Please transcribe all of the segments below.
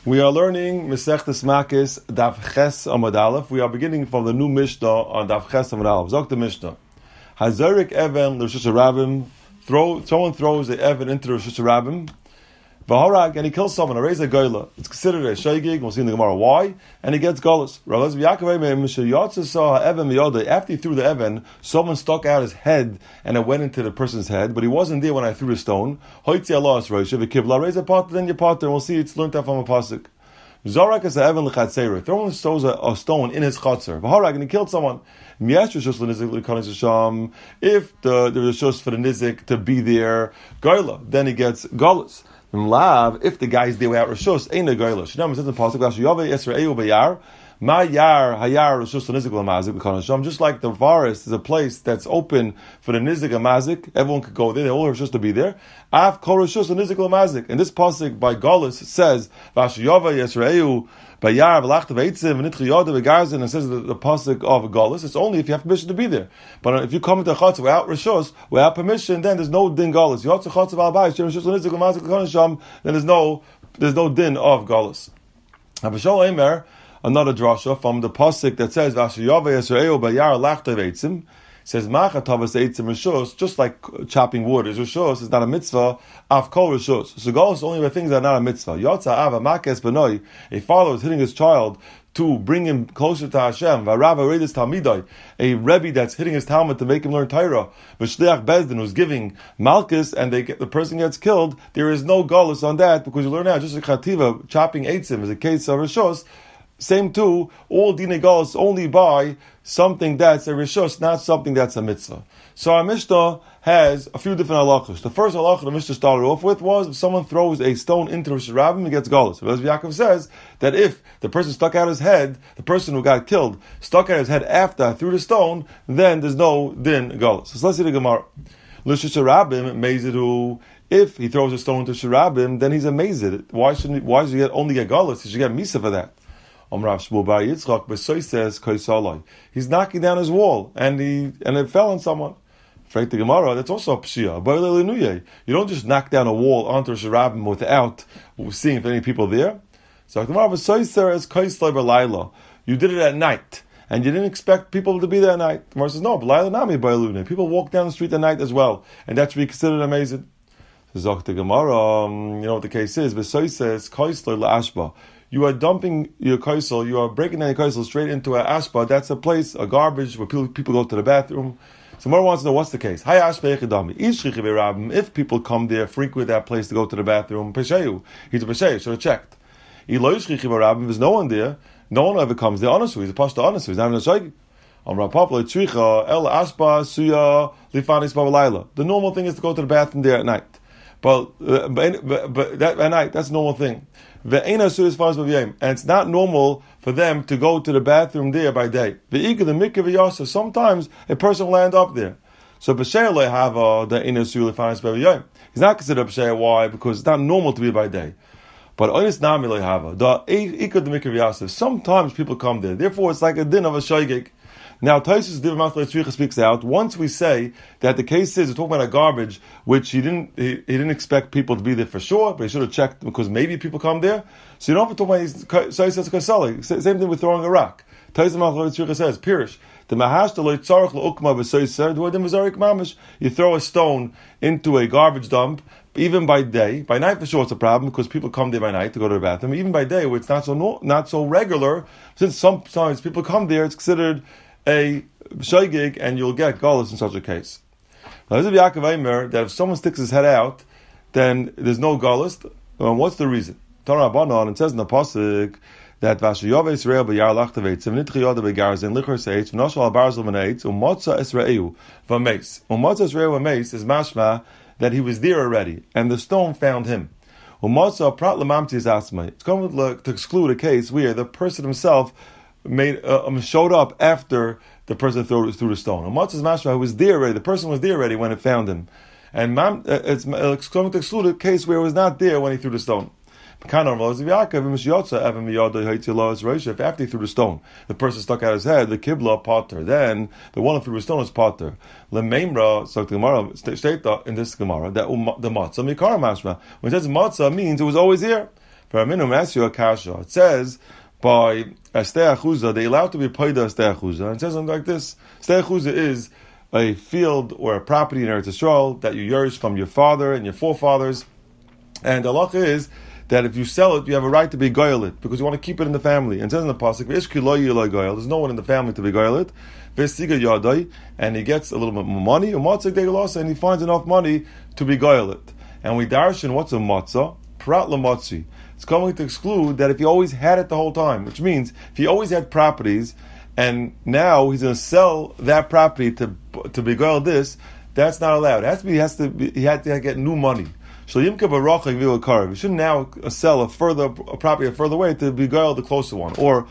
We are learning Masechtas Makis Daf Ches Amud Aleph. We are beginning from the new Mishnah on Daf Ches Amud Aleph. Zok the Mishnah. Hazarik Even Rosh Hashanah. Someone throws the Even into Rosh Hashanah. V'harag, and he kills someone. A razor goyla. It's considered a shaygig. We'll see in the Gemara why. And he gets golas. After he threw the Even, someone stuck out his head and it went into the person's head, but he wasn't there when I threw the stone. Hoitzi Allah is Rosh. If a kibla raise a pot, then your pot, and we'll see it's learned out from a pasuk. Zorak is a Even l'chatzeira. Throwing a stone in his chatzar. V'harag, and he killed someone. If the rishus for the nizik to be there, goyla, then he gets golas. If the guy's there without rishus, ain't a goyla. Shnam says in pasuk, "Yavei Yisrael bayar, ma yar hayar rishus nizik l'mazik b'kanasham." Just like the forest is a place that's open for the nizik and mazik, everyone could go there. They all have rishus to be there. Av kol rishus nizik l'mazik. And this pasuk by Galus says, "Yavei Yisrael." Bayar v'lachta v'eitzim v'nitchi yoda v'garzin, and says the pasuk of Galus. It's only if you have permission to be there. But if you come into a chutz without rishus, without permission, then there's no din Galus. You chutz v'albayis shem rishus l'nizik l'mazik l'konisham. Then there's no din of Galus. Abishol Eimer, another drasha from the pasuk that says V'ashiyavei Yisrael bayar lachta v'eitzim. Says machatavas eitzim rishus, just like chopping wood is rishus, is not a mitzvah. Avkol rishus. So Galus is only with things that are not a mitzvah. Yotza ava makes benoi. A father is hitting his child to bring him closer to Hashem. V'rava redis talmidai. A rebbe that's hitting his talmud to make him learn Torah. V'shliach bezdin who's giving malchus and the person gets killed. There is no Galus on that because you learn out just like chativa chopping eitzim is a case of rishus. Same too, all dinei galus only by something that's a rishus, not something that's a mitzvah. So our Mishnah has a few different halachos. The first halachah the Mishnah started off with was if someone throws a stone into Rosh Hashanah, he gets galus. As Yaakov says, that if the person stuck out his head, the person who got killed, stuck out his head after I threw the stone, then there's no din galus. So let's see the Gemara. Rosh Hashanah, mezidu. If he throws a stone into Shirabim, then he's a mezid. Why should he only get galus? He should get misa for that. He's knocking down his wall and it fell on someone. Frank the Gemara, that's also a pshia. You don't just knock down a wall onto a shirabim without seeing if any people there. So the Gemara you did it at night and you didn't expect people to be there at night. The Gemara says no, people walk down the street at night as well, and that should be considered amazing. So the Gemara, you know what the case is. You are dumping your kaisel, you are breaking down your kaisel straight into an ashba. That's a place, a garbage, where people go to the bathroom. So Mora wants to know what's the case. If people come there, frequent that place to go to the bathroom, he's a pesheyu, should have checked. If there's no one there, no one ever comes there, honestly, he's a pashta honestly, he's not even a shaykh. The normal thing is to go to the bathroom there at night. But that at night, that's a normal thing. And it's not normal for them to go to the bathroom there by day. Sometimes a person will end up there. So he's not considered a B'sheir. Why? Because it's not normal to be by day. But sometimes people come there. Therefore, it's like a din of a shaygig. Now, Taisus Div speaks out. Once we say that the case is we're talking about a garbage, which he didn't expect people to be there for sure, but he should have checked because maybe people come there. So you don't have to talk about his same thing with throwing a rock. Taisus says, Pirish, the mahash the loitzarach leukma b'soiser duadim v'zarik mamish. You throw a stone into a garbage dump, even by day. By night, for sure, it's a problem because people come there by night to go to the bathroom. Even by day, where it's not so regular, since sometimes people come there, it's considered a shaygig, and you'll get galus in such a case. Now, this is Yaakov Eimer that if someone sticks his head out, then there's no galus. What's the reason? Torah Rabbanon, it says in the pasuk that Vashiyov Israel b'yar lachta v'eitzim nitchi yoda b'garzin lichor seitz v'noshal al barzel v'neitz u'motza Israel v'meis. U'motza Israel v'meis is mashma that he was there already, and the stone found him. U'motza prat l'mamti is asma. It's going to exclude a case where the person himself showed up after the person threw the stone. And Matzah's mashma was there already. The person was there already when it found him. And it's going to exclude a case where it was not there when he threw the stone. If after he threw the stone, the person stuck out his head, the kibla potter, then the one who threw the stone is potter. Lemeimra, so the Gemara state in this Gemara that the matzah mikara mashma. When it says matzah means it was always here. For Aminu ask you a kasha. It says by Estei Achuza, they allowed to be paid Estei Achuza. And it says something like this. Estei Achuza is a field or a property in Eretz Yisrael that you yurish from your father and your forefathers. And the halacha is that if you sell it, you have a right to be goyel it, because you want to keep it in the family. And it says in the pasuk, there's no one in the family to be goyel it. And he gets a little bit more money, and he finds enough money to be goyel it. And we darshan, what's a matzah? Prat l'matzi. It's going to exclude that if he always had it the whole time, which means if he always had properties, and now he's going to sell that property to be goyel this, that's not allowed. He had to get new money. You shouldn't now sell a property a further way to be goyel the closer one. Or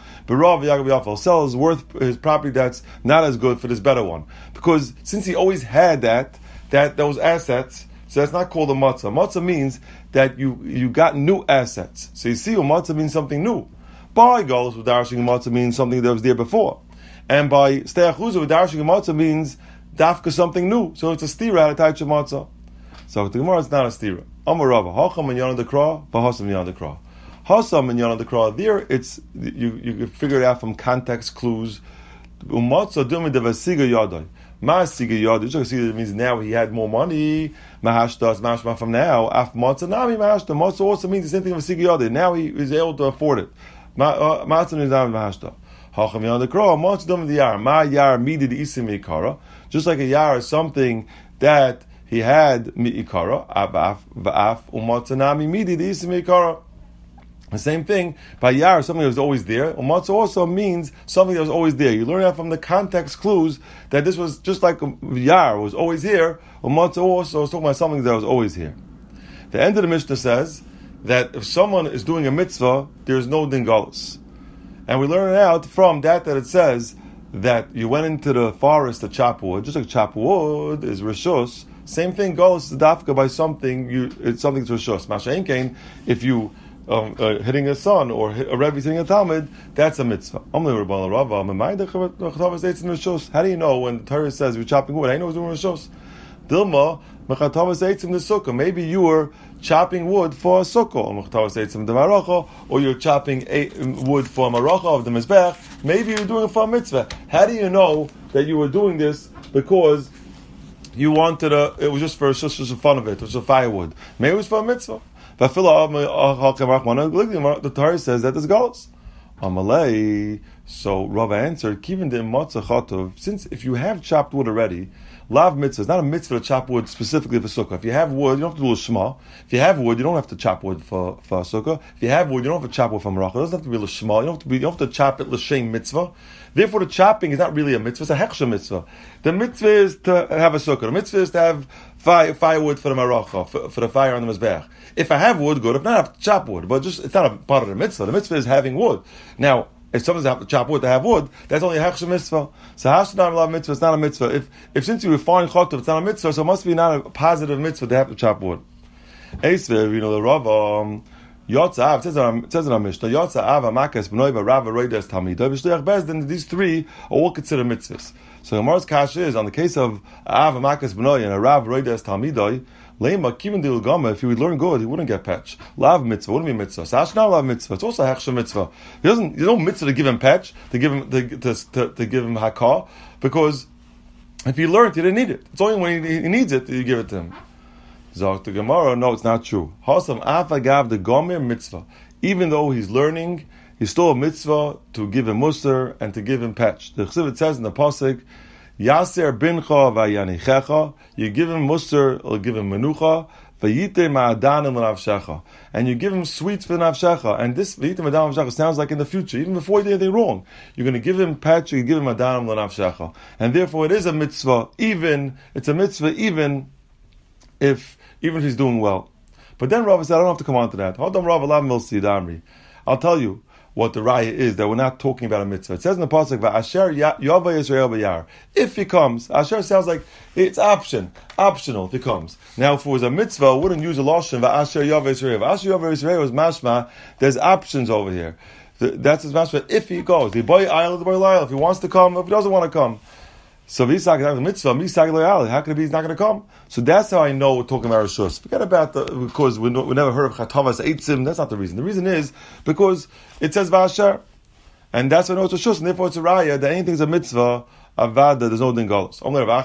sell his property that's not as good for this better one. Because since he always had those assets, so that's not called a matzah. Matzah means that you got new assets. So you see, matzah means something new. By galus with darshing matzah means something that was there before. And by stei achuzah with darshing matzah means dafka something new. So it's a stira at a taich matzah. So the Gemara is not a stira. Amar Rava, hacham and yana dekra, v'hasam yana dekra. Hasam and yana dekra. There, it's you figure it out from context clues. Umatzah dumi devasiga yadai. Ma'asiga yadai. It means now he had more money. Mahashta is mashma from now. Af matzah nami mahashta. Matzah also means the same thing of siga yadai. Now he is able to afford it. Matzah means nami mahashta. Hacham yana dekra. Matzah dumi the yar. Ma yar midi the isim ikara. Just like a yar is something that he had mi'ikara, abaf, va'af, umatzanami midi, the isim mi'ikara. The same thing, by yar, something that was always there. Umatzah also means something that was always there. You learn that from the context clues that this was just like yar was always here. Umatzah also was talking about something that was always here. The end of the Mishnah says that if someone is doing a mitzvah, there is no din galus. And we learn it out from that it says that you went into the forest to chop wood, just like chop wood is rishus. Same thing goes to dafka by something. It's something to rishus. Masha Kain, if you hitting a son or a rebbe hitting a talmid, that's a mitzvah. How do you know when the Torah says you're chopping wood? How do you know it's doing rishus? Dilma mechatavas eitzim the sukkah. Maybe you were chopping wood for a sukkah, or you're chopping wood for a maracha of the mizbech. Maybe you're doing it for a mitzvah. How do you know that you were doing this because you wanted it was just for fun of it, it was a firewood. Maybe it was for a mitzvah. The Torah says that is galus. Amalei. So Rava answered, since if you have chopped wood already, lav mitzvah, it's not a mitzvah to chop wood specifically for sukkah. If you have wood, you don't have to do a shema. If you have wood, you don't have to chop wood for sukkah. If you have wood, you don't have to chop wood for maracha. It doesn't have to be a shema. You don't have to chop it l'shem mitzvah. Therefore, the chopping is not really a mitzvah; it's a heksha mitzvah. The mitzvah is to have a sukkah. The mitzvah is to have firewood for the maracha, for the fire on the mizbech. If I have wood, good. If not, I have to chop wood. But it's not a part of the mitzvah. The mitzvah is having wood. Now, if someone's have to chop wood to have wood, that's only a heksha mitzvah. So hashanah love mitzvah, it's not a mitzvah. If since you refine chotov, it's not a mitzvah, so it must be not a positive mitzvah to have to chop wood. Eisver, the Rava, Yotzav, it says in our Mishnah, Yotzav, Amakas, B'noiva, Rava, Roides, Talmidah, B'shliach Bezdin, these three are all considered mitzvahs. So Gemara's kasha is, on the case of Av, Amakas, B'noiva, and a Rav, Roides, Talmidah, Lema, Kivin Dilgama, if he would learn good, he wouldn't get patch. Lav mitzvah, wouldn't be mitzvah. Sashna lav mitzvah. It's also heksha mitzvah. There's no mitzvah to give him patch, to give him hakah, because if he learned, he didn't need it. It's only when he needs it that you give it to him. Zok the Gemara, no, it's not true. Hasam afagav the gomer mitzvah. Even though he's learning, he's still a mitzvah to give him musar and to give him patch. The Chesivit says in the pasuk, Yaser bincha vayanichecha. You give him musar or give him menucha. Vayite ma'adanim l'nafshecha. And you give him sweets for nafshecha. And this vayite ma'adanim l'nafshecha sounds like in the future, even before he did anything wrong. You're going to give him patch, you give him adanim l'nafshecha. And therefore it is a mitzvah, even if he's doing well. But then Rava said, I don't have to come on to that. I'll tell you what the raya is, that we're not talking about a mitzvah. It says in the pasuk, "Va'asher yava Yisrael b'yar." If he comes, asher sounds like it's optional. If he comes, now if it was a mitzvah, I wouldn't use a lashon. Va'asher yava Yisrael. Va'asher yava Yisrael is mashma. There's options over here. That's his mashma. If he goes, the boy aisle, the boy aisle. If he wants to come, if he doesn't want to come. So the mitzvah, how could it be he's not going to come? So that's how I know we're talking about Rishus. Forget about because we never heard of Chatavas Eitzim. That's not the reason. The reason is because it says V'asher. And that's why I know it's Rishus, and therefore it's a raya that anything's a mitzvah, avada, there's no din galus.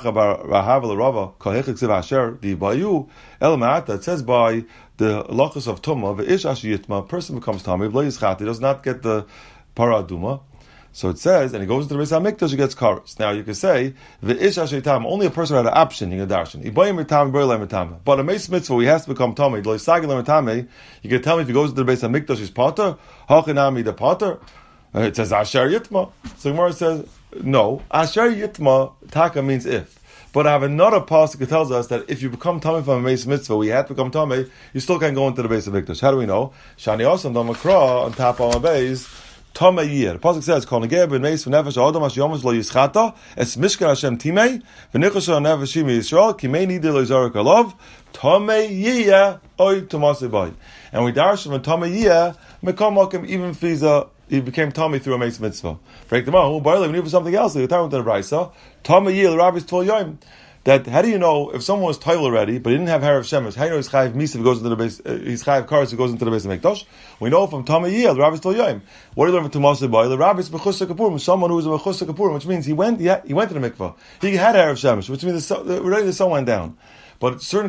It says by the lachos of Tumah, V'ish Ashi Yitma, a person becomes Tamei, V'lo Yischat, he does not get the Paraduma. So it says, and he goes into the Beis HaMikdash, he gets kares. Now you can say, V'ish Ashi Yitam, only a person had an option, he can darshan. But a meis mitzvah, he has to become Tamei, V'lo Yisagil Emetame, you can tell me if he goes into the Beis HaMikdash, he's Pater, Hachinami the Pater. It says Asher Yitma. So Gemara says, no, Asher Yitma, Taka means if. But I have another pasuk that tells us that if you become Tamei from a Meis Mitzvah, we have to become Tamei, you still can't go into the Beis HaMikdash. How do we know? Shani Osam Damakra on top of my base, Tamei Yir. The pasuk says, Kol Negeh ben Meis v'nefesh ha'odam asher yomas lo yischata, es mishkan Hashem timei, v'nichos ha'nefesh imi Yisrael, ki mei nideh lo yizarek alav, Tamei Yiyah oy Tomasi Bay. And we darshan from Tamei Yiyah, Mekam Mokim even Fiza, he became Tomei through a Meis Mitzvah. Break them out. We need for something else. They turn to the Brisa. Tomei Yil Rabbi's Tol Yom. That how do you know if someone was Toil already, but he didn't have Harav Shemesh? How do you know he's Chayiv Misa if he goes into the base? He's Chayiv Kares if he goes into the Beis HaMikdash. We know from Tomei Yil Rabbi's Tol Yom. What do you learn from Tomasi Bay? The Rabbi's Mechusa Kapurim. Someone who was a Mechusa Kapurim, which means he went to the mikvah. He had Harav Shemesh, which means already the sun went down. But certain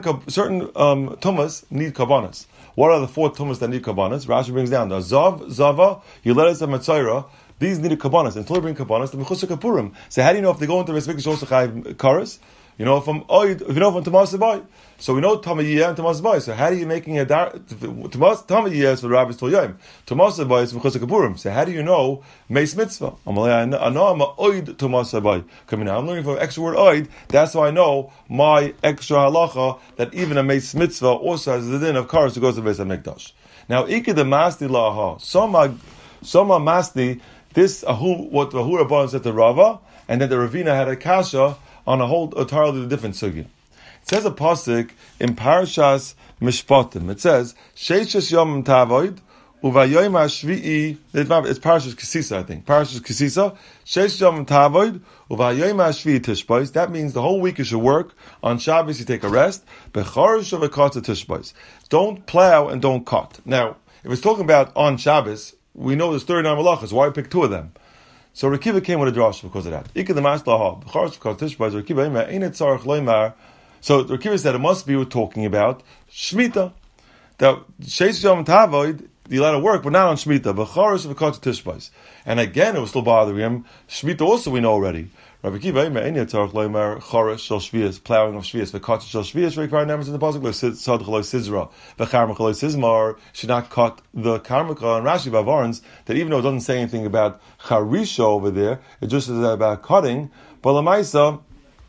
tumas need kabbanas. What are the 4 tumas that need kabbanas? Rashi brings down the Zav, Zava, Yeledes, and Matzayra. These need kabbanas. Until they bring kabbanas, the Mechusa Kapurim. So how do you know if they go into the Beis HaMikdash also chayiv kares? You know from Oid, if you know from Tomasi Bay. So we know Tamei Yiyah and Tomasi Bay. So how are you making a Tamei Yiyah is for the Rabbi's Tol Yom. Tomasi Bay is for Mechusa Kapurim. So how do you know Meis Mitzvah? I know I'm a Oid Tomasi Bay. Coming now, I'm learning from the extra word Oid. That's how I know my extra halacha that even a Meis Mitzvah also has the din of kares who goes to the Beis HaMikdash. Now, Iked the Masdi Laha. Soma Masdi. This what the Ahura Rabban said to Rava, and then the Ravina had a kasha on a whole entirely different sugya. It says a pasuk in Parashas Mishpatim. It says Sheishes Yom Tavoid Uvayoyim Hashvi'i. It's Parashas Kisisa, I think. Parashas Kisisa Sheishes Yom Tavoid Uvayoyim Hashvi'i Tishbais. That means the whole week you should work. On Shabbos you take a rest. Becharish of a kata Tishbais. Don't plow and don't cut. Now, if it's talking about on Shabbos, we know there's 39 malachas. Why pick 2 of them? So Rekiva came with a drash because of that. So Rekiva said it must be we're talking about Shemitah. That Sheish Yom Tavoid, you're allowed to work, but not on Shemitah. And again, it was still bothering him. Shemitah also we know already. Rabbi Kiva, plowing of Shvias, v'katz shel Shvias, very far numbers in the pasuk, l'sid chaloi sizra, v'charma chaloi sizmar, should not cut the karmika, and Rashi Bavarans, that even though it doesn't say anything about charisha over there, it just says about cutting, but l'maisa,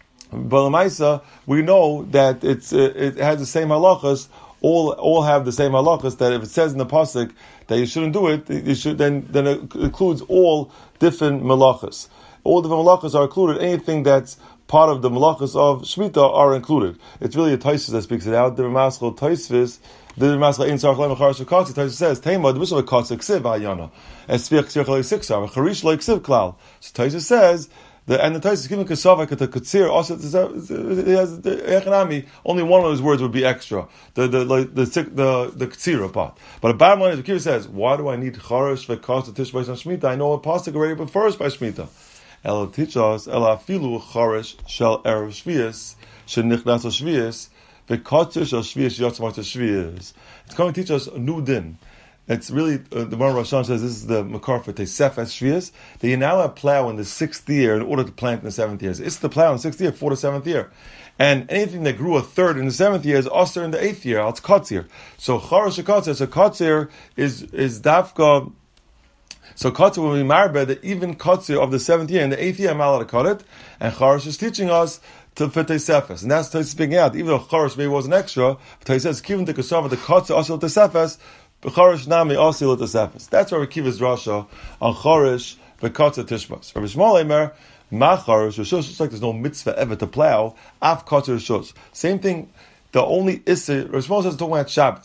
we know that it has the same halachas, all have the same halachas, that if it says in the pasuk that you shouldn't do it, you should, then it includes all different malachas. All the malachas are included. Anything that's part of the malachas of Shemitah are included. It's really a Tosfos that speaks it out. The Ramaschal Tosfos, the Ramaschal Ein Sarach Leim Achar Shekatzi, Tosfos says, Tema, the Bishop of Katzi, Ksiv Hayana, Esfiach Ksir Chalei Siksar, Charish Lei Ksiv Klal. So Tosfos says, and the Tosfos given Kasavak at the Katsir, also it has the Echanami, only one of those words would be extra, the Katsira part. But the bottom line is, the Kiva says, why do I need Charish Vekatzi Tishbais on Shemitah? I know a pasuk already before by Shemitah. Ela teach us, Ela afilu charish shel erev shvius, shenichnas al shvius, v'katzer shel shvius yotzmat shvius. It's going to teach us a new din. It's really, the Gemara Rosh Hashanah says this is the makar for Tesefes shvius. They are now allowed to plow in the 6th year in order to plant in the 7th year. It's the plow in the 6th year for the 7th year. And anything that grew a third in the 7th year is also in the 8th year. It's katzir. So charish katzir. So katzir is dafka. So Katzir will be marbe that even Katzir of the 7th year and the 8th year I'm allowed to cut it, and Charish is teaching us to fit Tesefes. And that's Tosfos speaking out. Even though Charish maybe was an extra, but he says, Kivin Tekasava, the Katzir Asil Tesefes, but Charish Nami Asil Tesefes. That's where we keep his Rasha on Charish, the Katzir Tishbas. Rabbi Shmuel Eimer, Ma Charish, Rishus, just like there's no mitzvah ever to plow, Af Katzir Rishus. Same thing, the only Isser, Rabbi Shmuel says talking about Shabbos.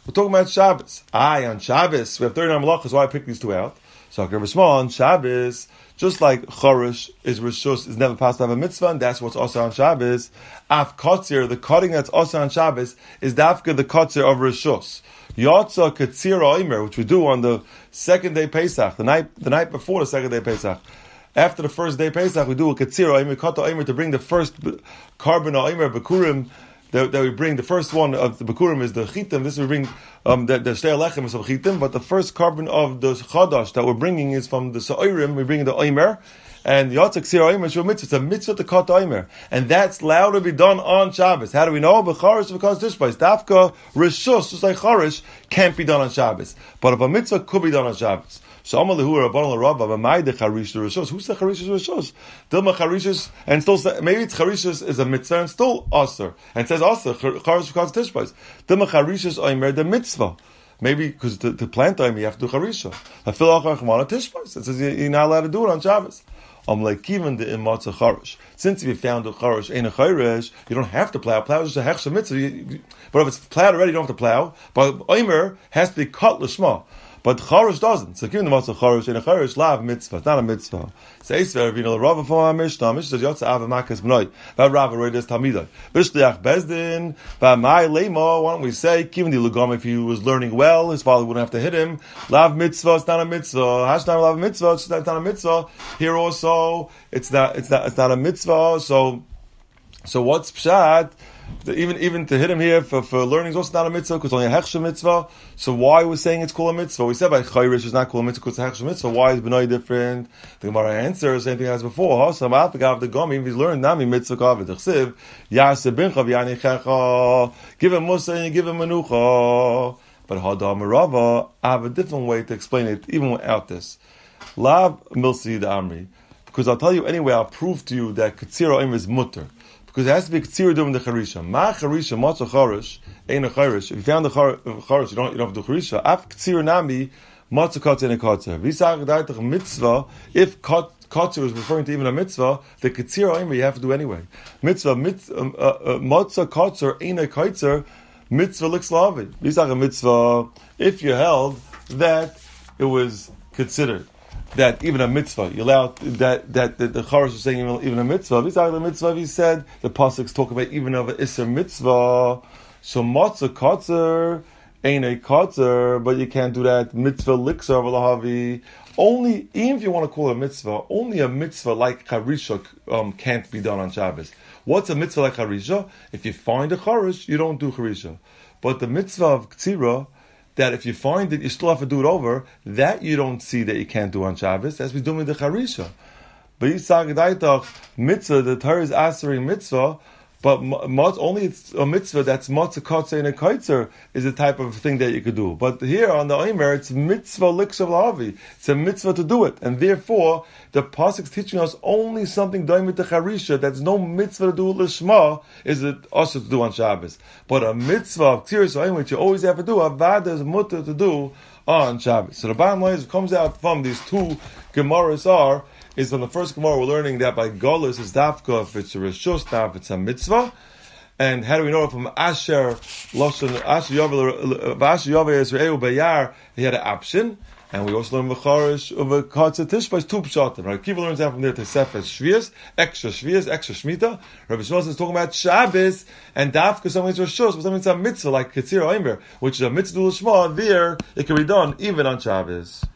We're talking about Shabbos. On Shabbos, we have 39 malachas, why I picked these two out. So Small on Shabbos, just like Chorish is Rishus, is never passed to have a mitzvah, and that's what's also on Shabbos. Af Kotzir, the cutting that's also on Shabbos, is Dafka the Kotzir of Rishus. Yotza Katzir Oimer, which we do on the second day Pesach, the night before the second day Pesach. After the first day Pesach, we do a Katzir Oimer, Kata Oimer, to bring the first carbon Oimer, Bekurim, that we bring. The first one of the Bekurim is the Chitim. This we bring, the Shtei Lechem is of Chitim, but the first carbon of the Chadash that we're bringing is from the Sa'irim. We bring the Oimer, and Yatzak Ksir Oimer is a mitzvah. It's a mitzvah to cut Oimer, and that's allowed to be done on Shabbos. How do we know? B'charish because Tishbais Dafka Rishus, just like Charish, can't be done on Shabbos, but if a mitzvah could be done on Shabbos. So Amal Lehu Rabban LaRabba V'mai de Charish Rishus. Who's the Charish Rishus? Dilma Charishus, and still maybe it's Charishus is a mitzvah and still Aser, and it says Aser Charish because Tishbais. Dilma Charishus Oimer the mitzvah. Maybe because to plant Oimer you have to do Charisha. Afil Achar Chmana Tishbais. It says you're not allowed to do it on Shabbos. Like even the imatza charish. Since if you found a charish ain't a charish, you don't have to plow. Plow is just a hechsha mitzvah. But if it's plowed already, you don't have to plow. But oimer has to be cut l'shma. But charish doesn't. So given the matzah charish ain't a charish, lav mitzvah. It's not a mitzvah. Says you know the Rava from our Mishnah. Mishnah says yotza ava makas b'noi. That Rava read this tamidai. Bishliach bezdin. V'amai lema. Why don't we say given the lugam if he was learning well, his father wouldn't have to hit him. Lav mitzvah. It's not a mitzvah. Hashnam lav mitzvah. It's not a mitzvah. Here also, it's not a mitzvah. So what's pshat? Even to hit him here for learning is also not a mitzvah because it's only a hechsha mitzvah. So why we're saying it's called a mitzvah? We said by chayrish is not called a mitzvah because it's a hechsha mitzvah. Why is B'nai different? The Gemara answers the same thing as before. So Ma'atagav the Gom, even if he's learned nami mitzvah kavet chsiv yaseh bincha v'yanichecha. Give him musa and you give him menucha. But Hadam Rava, I have a different way to explain it even without this. Lav milsi the amri, because I'll tell you anyway. I'll prove to you that katzir oim is mutter. Because it has to be k'tzir doing the charisha. Ma charisha matzah charish ain't a charish. If you found the charish, you don't have to do charisha. Af k'tzir nami matzah katzer and a katzer. V'isach daitach mitzvah. If katzer is referring to even a mitzvah, the k'tzir oimer you have to do anyway. Matzah katzer ain't a katzer. Mitzvah looks lavi. V'isach a mitzvah. If you held that it was considered that even a mitzvah, you allow that the Charish is saying even a mitzvah. The mitzvah, he said, the Pasuk's talk about even of an Isser mitzvah. So matzah katzer ain't a katzer, but you can't do that. Mitzvah likser v'lahavi. Only, even if you want to call it a mitzvah, only a mitzvah like Charisha can't be done on Shabbos. What's a mitzvah like Charisha? If you find a Charish, you don't do Charisha. But the mitzvah of Ktsira, that if you find it, you still have to do it over, that you don't see that you can't do on Shabbos, as we do with the Charisha. But Yisag Daitach, mitzvah, the Torah is answering mitzvah, but only it's a mitzvah that's matzah katzah and a kaitzer is the type of thing that you could do. But here on the Omer, it's mitzvah likshav lavi. It's a mitzvah to do it. And therefore, the Pasuk's teaching us only something done with the Charisha, that's no mitzvah to do with Lishma, is it also to do on Shabbos. But a mitzvah of Ktiris Oim, which you always have to do, Avada is mutter to do on Shabbos. So the bottom line is, it comes out from these two Gemaras is on the first Gemara we're learning that by Golus is Dafka, if it's a Rishus, if it's a mitzvah. And how do we know it from Asher, Loshan, Asher Yovel Yisrael Bayar, he had an option. And we also learn V'charish of a Katzah Tishbais, two Pshatim. Right? Kiva learns out from there to Sefer Shvias, extra Shmita. Rabbi Shmos is talking about Shabbos, and Dafka, something's Rishus, but something's a mitzvah, like Ketzir Oimer, which is a mitzvah to Lishma. There, it can be done even on Shabbos.